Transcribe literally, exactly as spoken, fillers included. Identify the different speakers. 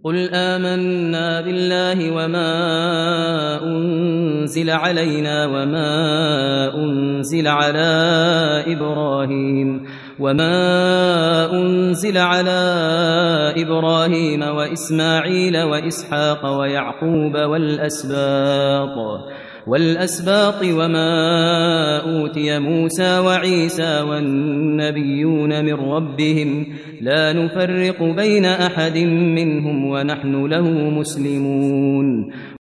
Speaker 1: قل آمنا بالله وما أنزل علينا وما أنزل على إبراهيم وما أنزل على إبراهيم وإسماعيل وإسحاق ويعقوب والأسباط والأسباط وما أوتي موسى وعيسى والنبيون من ربهم لا نفرق بين أحد منهم ونحن له مسلمون